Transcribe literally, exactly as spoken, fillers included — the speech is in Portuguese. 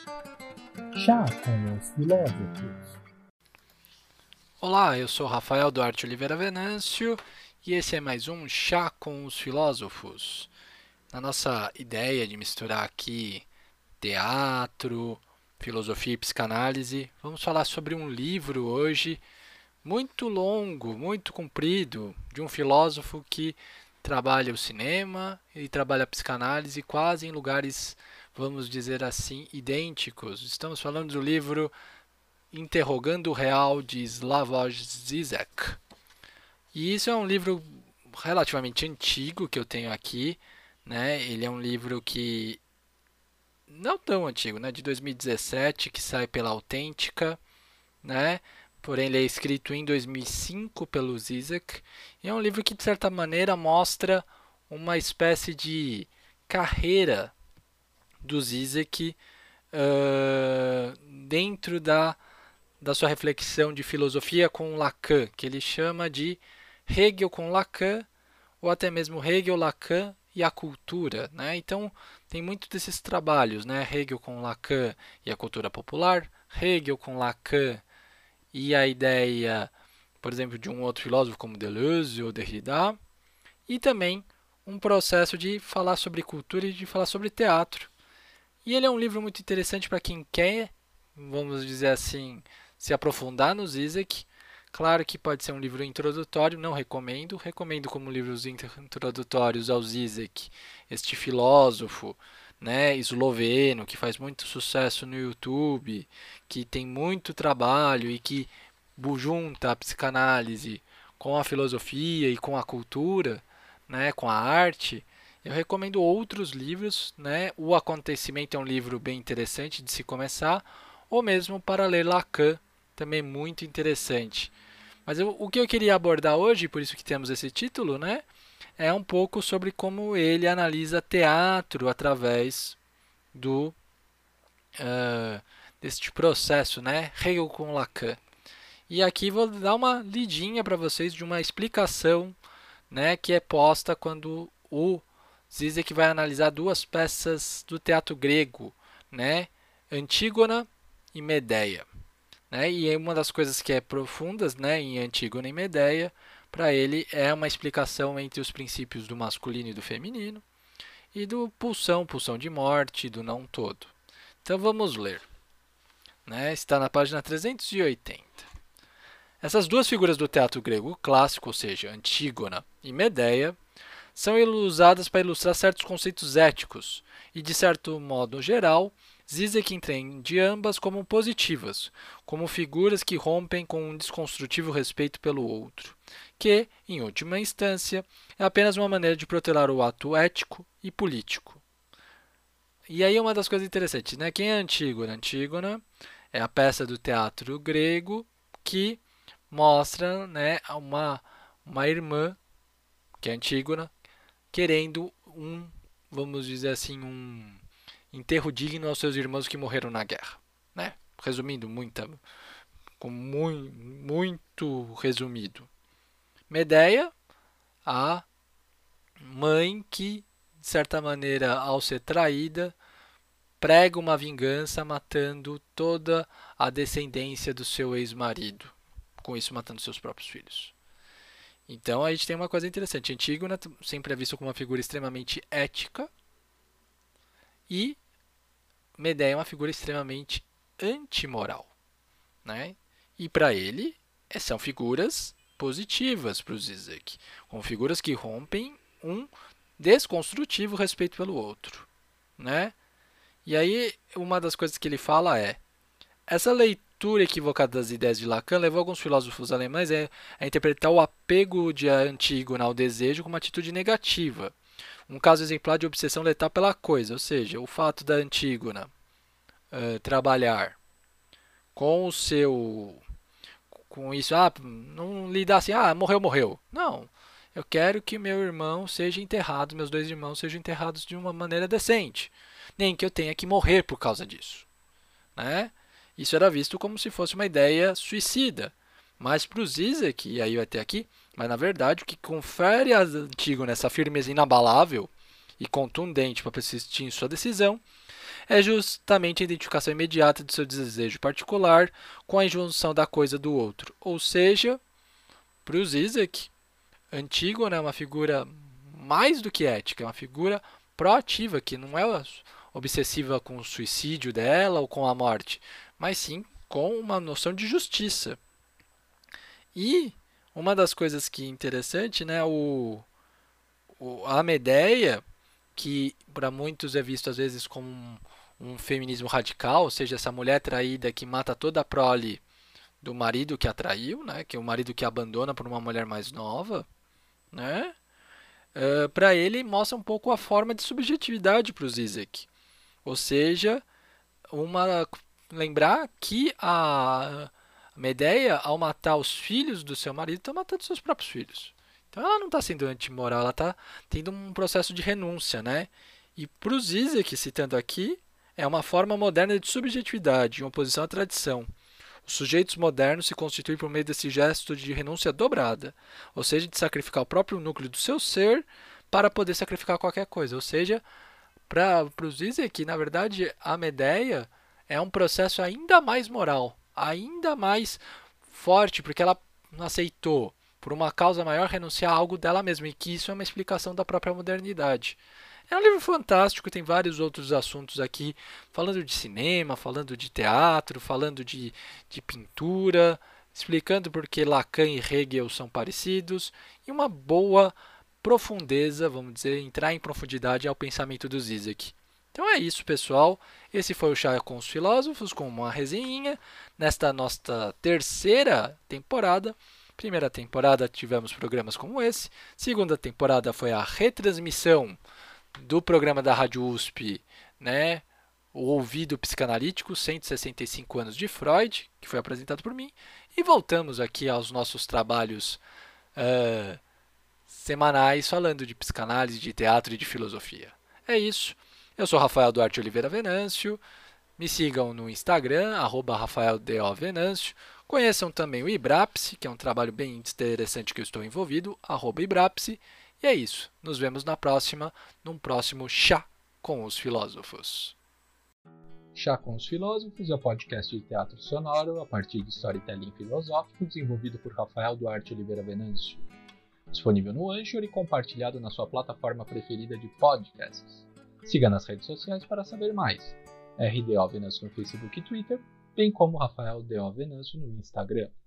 Chá com os filósofos. Olá, eu sou Rafael Duarte Oliveira Venâncio e esse é mais um Chá com os Filósofos. Na nossa ideia de misturar aqui teatro, filosofia e psicanálise, vamos falar sobre um livro hoje muito longo, muito comprido, de um filósofo que trabalha o cinema e trabalha a psicanálise quase em lugares, vamos dizer assim, idênticos. Estamos falando do livro Interrogando o Real, de Slavoj Žižek. E isso é um livro relativamente antigo que eu tenho aqui, né? Ele é um livro que não tão antigo, né? De dois mil e dezessete, que sai pela Autêntica, né? Porém, ele é escrito em dois mil e cinco pelo Žižek. E é um livro que, de certa maneira, mostra uma espécie de carreira do Žižek uh, dentro da da sua reflexão de filosofia com Lacan, que ele chama de Hegel com Lacan, ou até mesmo Hegel, Lacan e a cultura. Né? Então, tem muito desses trabalhos, né? Hegel com Lacan e a cultura popular, Hegel com Lacan e a ideia, por exemplo, de um outro filósofo como Deleuze ou Derrida, e também um processo de falar sobre cultura e de falar sobre teatro. E ele é um livro muito interessante para quem quer, vamos dizer assim, se aprofundar no Žižek. Claro que pode ser um livro introdutório, não recomendo. Recomendo como livros introdutórios ao Žižek, este filósofo, né, esloveno, que faz muito sucesso no YouTube, que tem muito trabalho e que junta a psicanálise com a filosofia e com a cultura, né, com a arte. Eu recomendo outros livros, né? O Acontecimento é um livro bem interessante de se começar, ou mesmo para ler Lacan, também muito interessante. Mas eu, o que eu queria abordar hoje, por isso que temos esse título, né? É um pouco sobre como ele analisa teatro através do uh, deste processo, né? Hegel com Lacan. E aqui vou dar uma lidinha para vocês de uma explicação, né, que é posta quando o Žižek vai analisar duas peças do teatro grego, né? Antígona e Medeia. Né? E uma das coisas que é profundas, né, em Antígona e Medeia, para ele é uma explicação entre os princípios do masculino e do feminino, e do pulsão, pulsão de morte, do não todo. Então vamos ler. Né? Está na página trezentos e oitenta. Essas duas figuras do teatro grego clássico, ou seja, Antígona e Medeia, são usadas para ilustrar certos conceitos éticos e, de certo modo geral, Žižek entende ambas como positivas, como figuras que rompem com um desconstrutivo respeito pelo outro, que, em última instância, é apenas uma maneira de protelar o ato ético e político. E aí uma das coisas interessantes, né? Quem é Antígona? Antígona é a peça do teatro grego que mostra, né, uma, uma irmã, que é Antígona, querendo um, vamos dizer assim, um enterro digno aos seus irmãos que morreram na guerra. Né? Resumindo, muita, com muito, muito resumido. Medeia, a mãe que, de certa maneira, ao ser traída, prega uma vingança matando toda a descendência do seu ex-marido. Com isso, matando seus próprios filhos. Então, a gente tem uma coisa interessante. Antígona sempre é vista como uma figura extremamente ética e Medeia é uma figura extremamente antimoral. Né? E para ele, são figuras positivas para o Žižek, como figuras que rompem um desconstrutivo respeito pelo outro. Né? E aí, uma das coisas que ele fala é: essa leitura equivocada das ideias de Lacan levou alguns filósofos alemães a interpretar o apego de Antígona ao desejo como uma atitude negativa, um caso exemplar de obsessão letal pela coisa, ou seja, o fato da Antígona uh, trabalhar com o seu, com isso, ah, não lidar assim, ah, morreu, morreu. Não, eu quero que meu irmão seja enterrado, meus dois irmãos sejam enterrados de uma maneira decente, nem que eu tenha que morrer por causa disso. Né? Isso era visto como se fosse uma ideia suicida. Mas para o Žižek, e aí vai ter aqui, mas na verdade o que confere a Antígona essa firmeza inabalável e contundente para persistir em sua decisão é justamente a identificação imediata do seu desejo particular com a injunção da coisa do outro. Ou seja, para o Zizek, Antígona é uma figura mais do que ética, é uma figura proativa, que não é obsessiva com o suicídio dela ou com a morte, mas sim com uma noção de justiça. E uma das coisas que é interessante, né, o, o, a Medeia, que para muitos é visto às vezes como um, um feminismo radical, ou seja, essa mulher traída que mata toda a prole do marido que a traiu, né, que é o marido que a abandona por uma mulher mais nova, né? Uh, para ele mostra um pouco a forma de subjetividade para o Zizek. Ou seja, uma, lembrar que a Medeia, ao matar os filhos do seu marido, está matando seus próprios filhos. Então ela não está sendo antimoral, ela está tendo um processo de renúncia, né? E para o Zizek, citando aqui, é uma forma moderna de subjetividade, em oposição à tradição. Os sujeitos modernos se constituem por meio desse gesto de renúncia dobrada, ou seja, de sacrificar o próprio núcleo do seu ser para poder sacrificar qualquer coisa. Ou seja, para os Zizek, na verdade, a Medeia é um processo ainda mais moral, ainda mais forte, porque ela não aceitou, por uma causa maior, renunciar a algo dela mesma, e que isso é uma explicação da própria modernidade. É um livro fantástico, tem vários outros assuntos aqui, falando de cinema, falando de teatro, falando de, de pintura, explicando por que Lacan e Hegel são parecidos, e uma boa profundeza, vamos dizer, entrar em profundidade ao pensamento do Zizek. Então é isso, pessoal. Esse foi o Chá com os Filósofos, com uma resenhinha, nesta nossa terceira temporada. Primeira temporada tivemos programas como esse, segunda temporada foi a retransmissão do programa da Rádio U S P, né, o Ouvido Psicanalítico, cento e sessenta e cinco anos de Freud, que foi apresentado por mim, e voltamos aqui aos nossos trabalhos uh, semanais, falando de psicanálise, de teatro e de filosofia. É isso, eu sou Rafael Duarte Oliveira Venâncio, me sigam no Instagram, arroba Rafael D O Venâncio, conheçam também o Ibrapse, que é um trabalho bem interessante que eu estou envolvido, arroba Ibrapse. E é isso. Nos vemos na próxima, num próximo Chá com os Filósofos. Chá com os Filósofos é um podcast de teatro sonoro a partir de storytelling filosófico desenvolvido por Rafael Duarte Oliveira Venâncio. Disponível no Anchor e compartilhado na sua plataforma preferida de podcasts. Siga nas redes sociais para saber mais. R D O Venâncio no Facebook e Twitter, bem como Rafael D O Venâncio no Instagram.